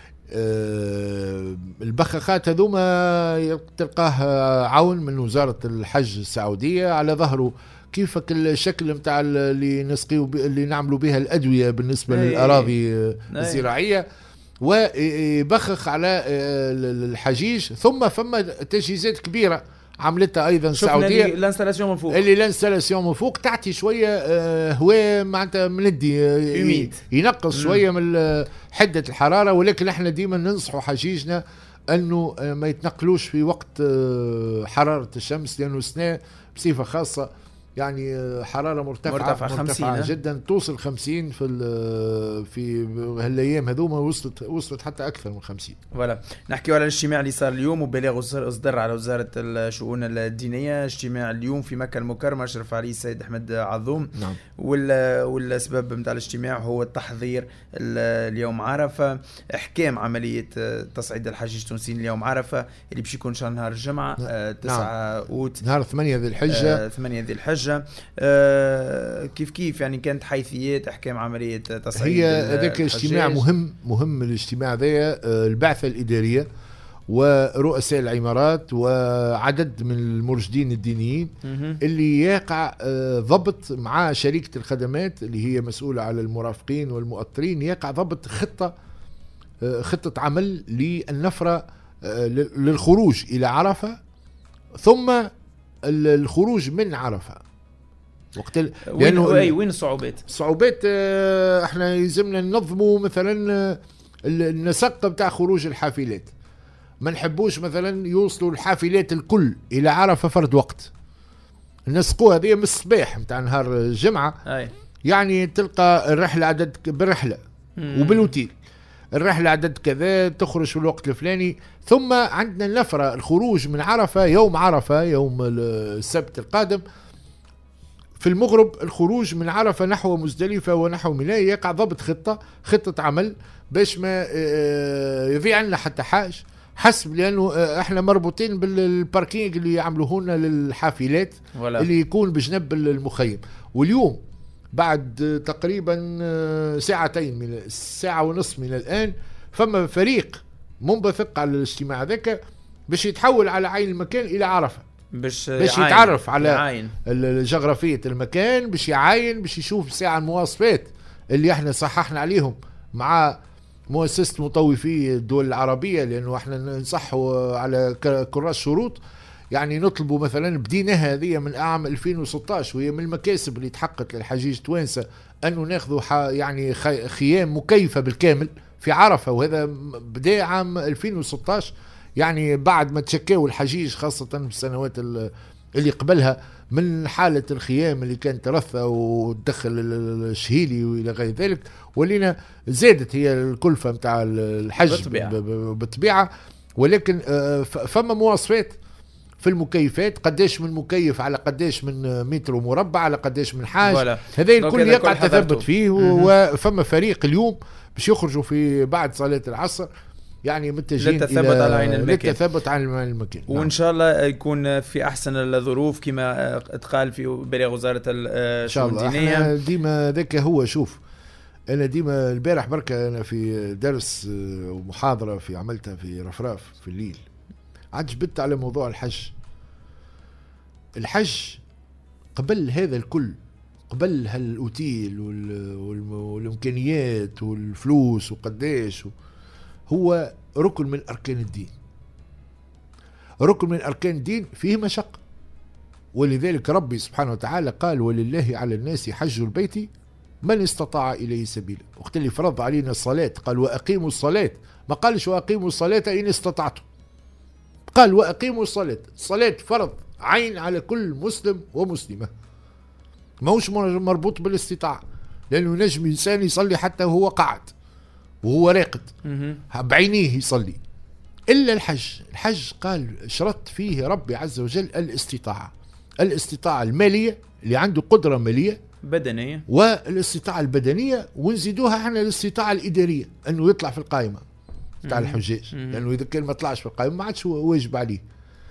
أه البخاخات هذوما تلقاه عون من وزارة الحج السعودية على ظهره، كيفك الشكل متاع اللي نسقيو اللي نعملوا بها الأدوية بالنسبة أي للأراضي أي الزراعية، ويبخخ على الحجيج. ثم فما تجهيزات كبيرة عملتها ايضا السعوديه، الانستالاسيون من فوق اللي الانستالاسيون من فوق تعطي شويه آه هواء معناتها مندي آه ينقص مم. شويه من حده الحراره. ولكن احنا ديما ننصحوا حجيجنا انه آه ما يتنقلوش في وقت آه حراره الشمس، لانه السنه بصفه خاصه يعني حراره مرتفعه مرتفعه, مرتفعة جدا توصل خمسين في في هالايام هذوما، وصلت وصلت حتى اكثر من خمسين. فوالا نحكيو على الاجتماع اللي صار اليوم وبلاغ اصدر على وزاره الشؤون الدينيه. اجتماع اليوم في مكه المكرمه اشرف عليه السيد احمد عظوم. نعم. والسبب نتاع الاجتماع هو التحضير اليوم عرفه، احكام عمليه تصعيد الحجيج التونسيين اليوم عرفه اللي باش يكون شهر نهار الجمعه نعم. تسعة اوت نهار ثمانية ذي الحجه آه ثمانية ذي الحجه. آه كيف كيف يعني كانت حيثيات احكام عمليه تصعيد. هي هذاك اجتماع مهم مهم الاجتماع ذا آه البعثه الاداريه ورؤساء العمارات وعدد من المرشدين الدينيين اللي يقع آه ضبط مع شركه الخدمات اللي هي مسؤوله على المرافقين والمؤطرين، يقع ضبط خطه آه خطه عمل للنفره آه للخروج الى عرفه ثم الخروج من عرفة. وقت ال... وين وين, وين الصعوبات؟ الصعوبات اه احنا يلزمنا ننظموا مثلا النسق بتاع خروج الحافلات. ما نحبوش مثلا يوصلوا الحافلات الكل الى عرفه فرد وقت، نسقوها هذه من الصباح نتاع نهار الجمعه. أي. يعني تلقى الرحله عدد بالرحله وبالوتيل، الرحله عدد كذا، تخرج في الوقت الفلاني. ثم عندنا النفره، الخروج من عرفه يوم عرفه يوم السبت القادم في المغرب، الخروج من عرفه نحو مزدلفه ونحو منى، يقع ضبط خطه خطه عمل باش ما يضيع عنا حتى حاجه حسب، لانه احنا مربوطين بالباركينج اللي يعملوه لنا للحافلات ولا. اللي يكون بجنب المخيم. واليوم بعد تقريبا ساعتين من ساعه ونصف من الان فما فريق منبثق على الاجتماع ذاك باش يتحول على عين المكان الى عرفه، باش, باش يتعرف على جغرافيه المكان، باش يعاين، باش يشوف ساعه المواصفات اللي احنا صححنا عليهم مع مؤسسة مطوفي الدول العربية، لأنه احنا نصحوا على كراس شروط. يعني نطلبوا مثلا بدينا هذه من عام ألفين وستة عشر، وهي من المكاسب اللي تحققت للحجيج توانسة أنه ناخذوا يعني خيام مكيفة بالكامل في عرفة، وهذا بدأ عام ألفين وستة عشر، يعني بعد ما تشكاوا الحجيج خاصة في السنوات اللي قبلها من حالة الخيام اللي كانت ترثى وتدخل الشهيلي وإلى غير ذلك، ولينا زادت هي الكلفة متاع الحج بالطبيعة. ولكن فما مواصفات في المكيفات، قداش من مكيف على قداش من متر مربع على قداش من حاج، هذا الكل يقع التثبت فيه. وفما فريق اليوم باش يخرجوا في بعد صلاة العصر يعني متجهين للتثبت على عين المكان، للتثبت على المكان. وان نعم. شاء الله يكون في احسن الظروف كما تقال في بلاغ وزاره الشؤون الدينيه. احنا ديما ذاك هو. شوف انا ديما البارح بركه انا في درس ومحاضره في عملتها في رفراف في الليل، عجبت على موضوع الحج. الحج قبل هذا الكل، قبل هالاوتيل والامكانيات والفلوس وقداش، هو ركن من أركان الدين، ركن من أركان الدين فيه مشقة. ولذلك ربي سبحانه وتعالى قال ولله على الناس حج البيت من استطاع إليه سبيلا، وقت اللي فرض علينا الصلاة قال وأقيموا الصلاة، ما قالش وأقيموا الصلاة إن استطعتم، قال وأقيموا الصلاة. الصلاة فرض عين على كل مسلم ومسلمة، ما هوش مربوط بالاستطاعة، لأنه نجم إنسان يصلي حتى وهو قاعد وهو راقد بعينيه يصلي، إلا الحج. الحج قال شرط فيه ربي عز وجل الاستطاعة، الاستطاعة المالية اللي عنده قدرة مالية بدنية، والاستطاعة البدنية، ونزيدوها احنا الاستطاعة الإدارية أنه يطلع في القائمة بتاع الحجاج، لأنه إذا كان ما طلعش في القائمة ما عادش واجب عليه.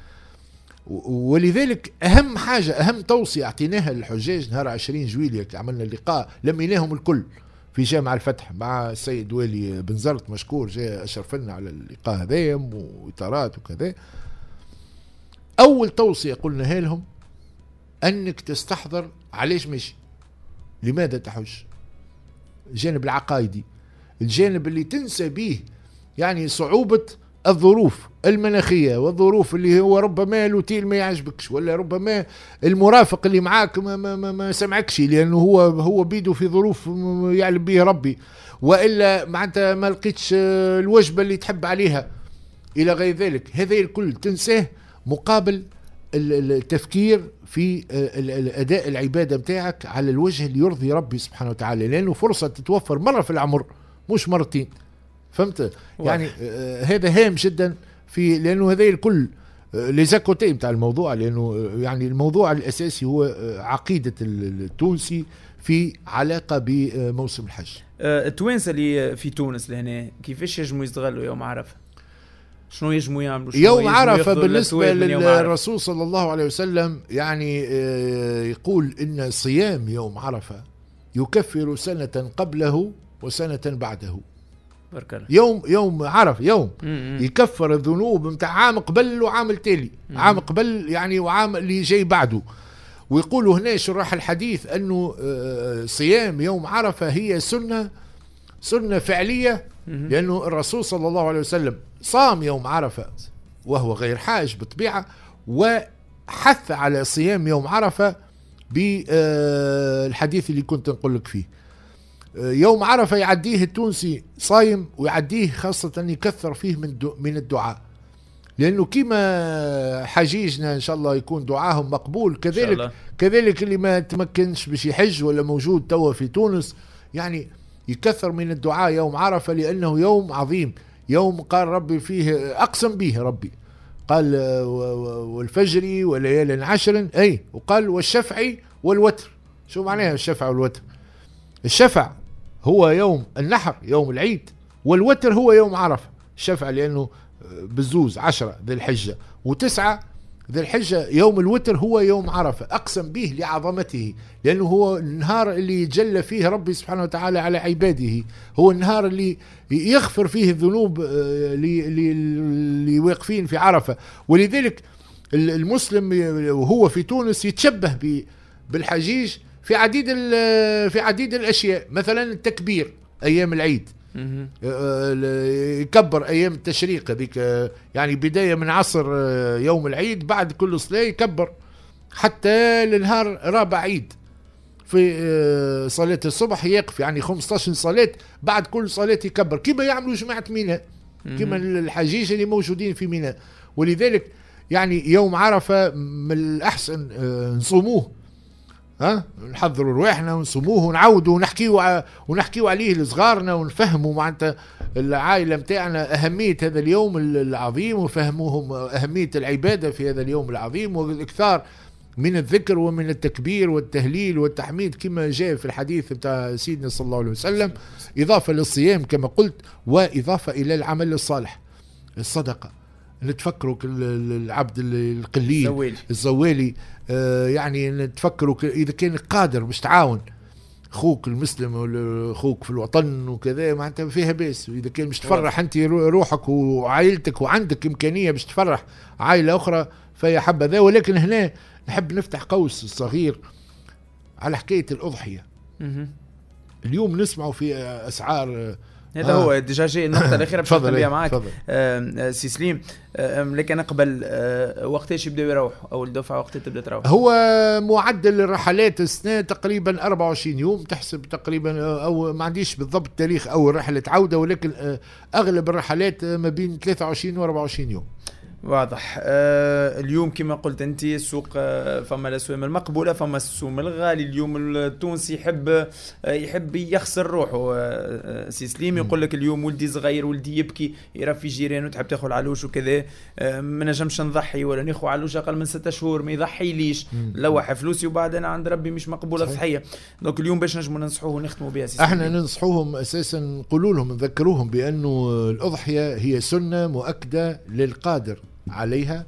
ولذلك أهم حاجة، أهم توصية أعطيناها للحجاج نهار عشرين جويلية عملنا اللقاء لميناهم الكل في جامع الفتح مع السيد والي بن زرت مشكور جاء أشرف لنا على اللقاء هذا وإطارات وكذا. أول توصية قلناها لهم أنك تستحضر علاش ماشي، لماذا تحج، الجانب العقائدي، الجانب اللي تنسى به يعني صعوبة الظروف المناخية والظروف اللي هو ربما الوتيل ما يعجبكش، ولا ربما المرافق اللي معاك ما, ما, ما, ما سمعكش لأنه هو هو بيده في ظروف يعلم به ربي، وإلا معناتها ما لقيتش الوجبة اللي تحب عليها إلى غير ذلك. هذا الكل تنساه مقابل التفكير في الأداء العبادة متاعك على الوجه اللي يرضي ربي سبحانه وتعالى، لأنه فرصة تتوفر مرة في العمر مش مرتين. فهمت؟ يعني آه هذا هام جدا في، لأنه هذا الكل آه لزاكوتي متاع الموضوع، لأنه آه يعني الموضوع الأساسي هو آه عقيدة التونسي في علاقة بموسم الحج. آه التوانسة اللي في تونس لهنا كيفاش يجموا يستغلوا يوم عرفة؟ شنو يجموا يعملوا؟ يوم عرفة بالنسبة للرسول صلى الله عليه وسلم يعني آه يقول إن صيام يوم عرفة يكفر سنة قبله وسنة بعده. يوم يوم عرف يوم م-م. يكفر الذنوب متاع عام قبل وعام التالي، م-م. عام قبل يعني وعام اللي جاي بعده. ويقولوا هنا شراح الحديث أنه صيام يوم عرفة هي سنة سنة فعلية، م-م. لأنه الرسول صلى الله عليه وسلم صام يوم عرفة وهو غير حاج بالطبيعة، وحث على صيام يوم عرفة بالحديث اللي كنت نقول لك فيه. يوم عرفة يعديه التونسي صايم، ويعديه خاصة يكثر فيه من من الدعاء، لأنه كما حجيجنا إن شاء الله يكون دعاهم مقبول، كذلك كذلك اللي ما تمكنش باش يحج ولا موجود توا في تونس يعني يكثر من الدعاء يوم عرفة، لأنه يوم عظيم، يوم قال ربي فيه أقسم به ربي، قال والفجر وليال عشر، أي وقال والشفع والوتر. شو معناها الشفع والوتر؟ الشفع هو يوم النحر يوم العيد، والوتر هو يوم عرفة. الشفع لأنه بالزوز عشرة ذي الحجة وتسعة ذي الحجة، يوم الوتر هو يوم عرفة، أقسم به لعظمته، لأنه هو النهار اللي جل فيه ربي سبحانه وتعالى على عباده، هو النهار اللي يغفر فيه الذنوب اللي واقفين في عرفة. ولذلك المسلم وهو في تونس يتشبه بالحجيج في عديد في عديد الأشياء، مثلا التكبير أيام العيد، يكبر أيام التشريق هذيك، يعني بداية من عصر يوم العيد بعد كل صلاة يكبر حتى لنهار رابع عيد. في صلاة الصبح يقف، يعني خمسة عشر صلاة بعد كل صلاة يكبر، كما يعملوا جماعة ميناء، كما الحجيج اللي موجودين في ميناء. ولذلك يعني يوم عرفة من الأحسن نصوموه، ها نحضروا رواحنا ونصوموه ونعودوا ونحكيوا ونحكيوا عليه لصغارنا ونفهموا معناتها العائلة متاعنا أهمية هذا اليوم العظيم، وفهموهم أهمية العبادة في هذا اليوم العظيم، والإكثار من الذكر ومن التكبير والتهليل والتحميد كما جاء في الحديث بتاع سيدنا صلى الله عليه وسلم، إضافة للصيام كما قلت، وإضافة إلى العمل الصالح، الصدقة. نتفكروا العبد القليل الزوالي, الزوالي آه يعني نتفكروا إذا كان قادر باش تعاون أخوك المسلم ولا أخوك في الوطن وكذا، معناتها فيها بيس. إذا كان باش تفرح أنت روحك وعائلتك وعندك إمكانية باش تفرح عائلة أخرى فهي حبذا. ولكن هنا نحب نفتح قوس صغير على حكاية الأضحية. اليوم نسمعوا في أسعار، هذا آه. هو ديجا جاي النقطة الأخيرة باش نختم بها معاك آه سي سليم. آه لكن قبل آه وقتاش يبداو يروحوا أول دفعة، وقت تبدأ تروح؟ هو معدل الرحلات السنة تقريبا أربعة وعشرين يوم، تحسب تقريبا، أو ما عنديش بالضبط تاريخ أول رحلة عودة، ولكن آه أغلب الرحلات ما بين ثلاثة وعشرين و أربعة وعشرين يوم. واضح. آه اليوم كما قلت انت السوق آه فما الاسواق المقبوله، فما السوق الغالي. اليوم التونسي يحب آه يحب يخسر روحه. آه سي سليم يقول لك اليوم ولدي صغير، ولدي يبكي، يرى في جيرانه تحب تاخذ علوش وكذا، آه ما نجمش نضحي ولا ناخذ علوش اقل من ستة شهور، ما يضحي ليش، لوح فلوسي وبعد انا عند ربي مش مقبوله صحيه. دونك اليوم باش نجموا ننصحوه ونختموا بها سي احنا ننصحوهم اساسا، نقولوا لهم نذكروهم بانه الاضحيه هي سنه مؤكده للقادر عليها،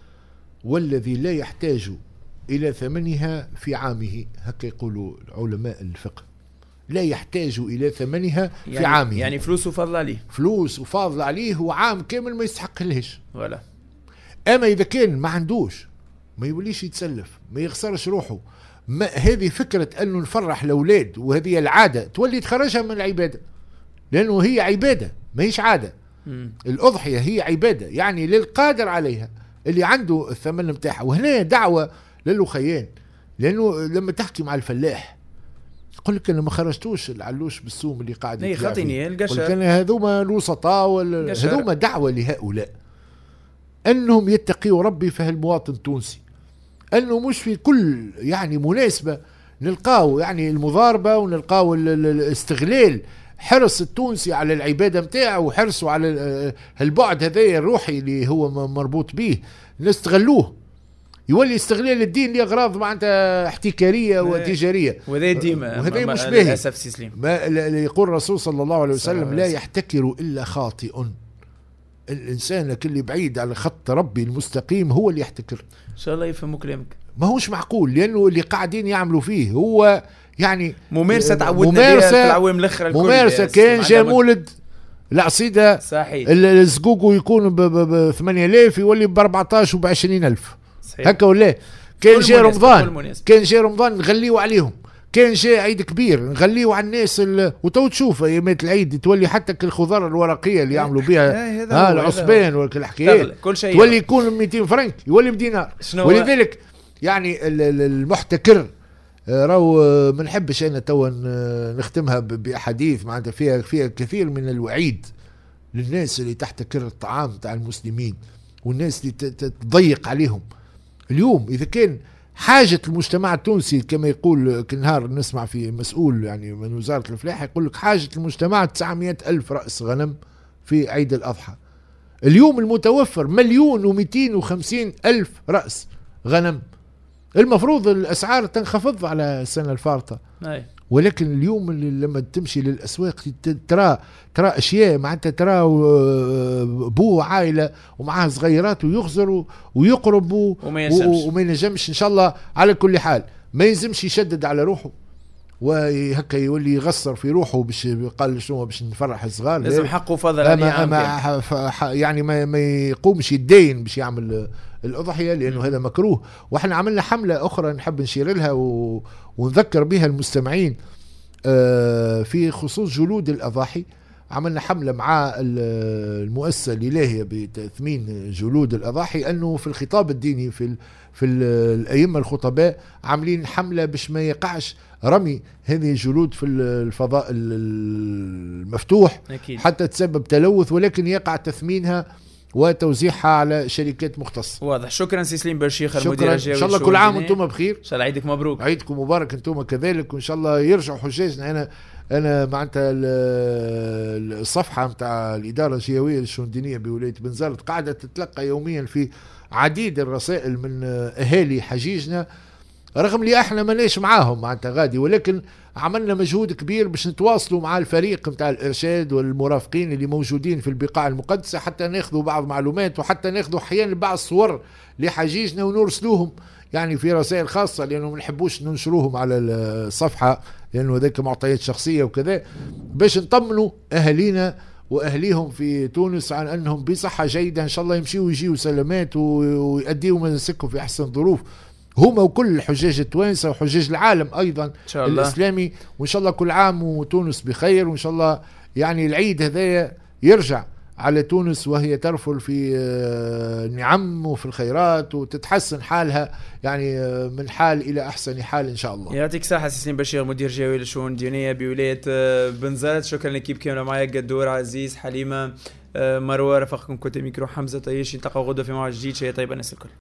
والذي لا يحتاج إلى ثمنها في عامه، هكا يقولوا علماء الفقه، لا يحتاج إلى ثمنها يعني في عامه، يعني فلوس وفاضل عليه، فلوس وفاضل عليه وعام كامل ما يستحق لهش ولا. أما إذا كان ما عندوش ما يوليش يتسلف، ما يخسرش روحه. ما هذه فكرة أنه نفرح الأولاد، وهذه العادة تولي تخرجها من العبادة، لأنه هي عبادة ما هيش عادة. مم. الأضحية هي عبادة، يعني للقادر عليها اللي عنده الثمن متاعها. وهنا دعوة للأخيان، لأنه لما تحكي مع الفلاح يقول لك أنا ما خرجتوش العلوش بالسوم اللي قاعد يطلع فيه، ولكن هذوما الوسطاء، هذوما دعوة لهؤلاء أنهم يتقيوا ربي في هالمواطن التونسي، أنه مش في كل يعني مناسبة نلقاو يعني المضاربة ونلقاو الاستغلال، حرص التونسي على العبادة متاعه وحرصه على البعد هذا الروحي اللي هو مربوط به، نستغلوه، يولي استغلال الدين لأغراض معناتها احتكارية وتجارية، وهذا ديما وهذا مش باهي للأسف سيسليم. ما يقول الرسول صلى الله عليه وسلم لا يحتكر إلا خاطئ. الإنسان اللي بعيد على خط ربي المستقيم هو اللي يحتكر. إن شاء الله يفهموا كلامك. ما هوش معقول، لأنه اللي قاعدين يعملوا فيه هو يعني ممارسة تعودنا بها في العوام الأخرى. ممارسة كان جاء مولد العصيدة صحيح، الزقوقو يكون ب ثمانية آلاف يولي ب أربعتاش وب عشرين ألف هكا، ولا كان جاء رمضان كان جاء رمضان نغليوا عليهم، كان جاء عيد كبير نغليوا على الناس ال... وتو تشوف ايامات العيد تولي حتى الخضار الورقيه اللي يعملوا بها ها العصبان والحكايات تولي يكون مئتين فرنك يولي بدينار. ولذلك يعني المحتكر راهو ما نحبش انا تو نختمها باحاديث معناتها فيها فيها كثير من الوعيد للناس اللي تحتكر الطعام تاع المسلمين، والناس اللي تضيق عليهم. اليوم إذا كان حاجة المجتمع التونسي كما يقول كل نهار نسمع في مسؤول يعني من وزارة الفلاحة يقول لك حاجة المجتمع تسعمائة ألف رأس غنم في عيد الأضحى. اليوم المتوفر مليون ومئتين وخمسين ألف رأس غنم. المفروض الأسعار تنخفض على السنة الفارطة، ولكن اليوم لما تمشي للأسواق ترى ترى أشياء معناتها ترى بو عائلة ومعها صغيرات ويخزر ويقرب وما ينجمش. إن شاء الله على كل حال ما يلزمش يشدد على روحه وهكا يولي يغصر في روحه باش قال شنو باش نفرح الصغار. لازم حقه فضل عليه أما يعني ما, ما يقومش يدين باش يعمل الأضحية لأنه هذا مكروه. وإحنا عملنا حملة أخرى نحب نشير لها و... ونذكر بها المستمعين في خصوص جلود الأضاحي. عملنا حملة مع المؤسسة الإلهية بتثمين جلود الأضاحي أنه في الخطاب الديني في ال... في ال... الأئمة الخطباء عاملين حملة باش ما يقعش رمي هذه الجلود في الفضاء المفتوح أكيد. حتى تسبب تلوث، ولكن يقع تثمينها وتوزيعها على شركات مختصة. واضح. شكرا سي سليم بشيخ المدير الجوي. ان شاء الله كل عام وانتم بخير. ان شاء الله عيدك مبروك. عيدكم مبارك انتم كذلك، وان شاء الله يرجعوا حجاجنا. انا انا معناتها الصفحه نتاع الاداره الجويه للشؤون الدينيه بولايه بنزرت قاعده تتلقى يوميا في عديد الرسائل من اهالي حجيجنا، رغم اللي احنا ماناش معاهم معناتها غادي، ولكن عملنا مجهود كبير باش نتواصلوا مع الفريق نتاع الارشاد والمرافقين اللي موجودين في البقاع المقدسه حتى ناخذوا بعض معلومات وحتى ناخذوا احيانا بعض صور لحجيجنا ونرسلوهم يعني في رسائل خاصه، لانه ما نحبوش ننشروهم على الصفحه لانه ذاك معطيات شخصيه وكذا، باش نطمنوا اهالينا واهليهم في تونس عن انهم بصحه جيده ان شاء الله يمشيوا ويجيوا سلامات ويؤديوا مناسكهم في احسن ظروف هما وكل الحجاج التوانسه وحجاج العالم ايضا الاسلامي. وان شاء الله كل عام وتونس بخير، وان شاء الله يعني العيد هذايا يرجع على تونس وهي ترفل في النعم وفي الخيرات وتتحسن حالها يعني من حال الى احسن حال ان شاء الله. يعطيك الصحه سي سليم بشير مدير جوي للشؤون الدينيه بولايه بنزرت. شكرا لكيب كامله معايا قدور عزيز حليمه مروه رفقكم كنت ميكرو حمزه طيش. نلتقوا غدا في موعد جديد. شيء طيب الناس الكل.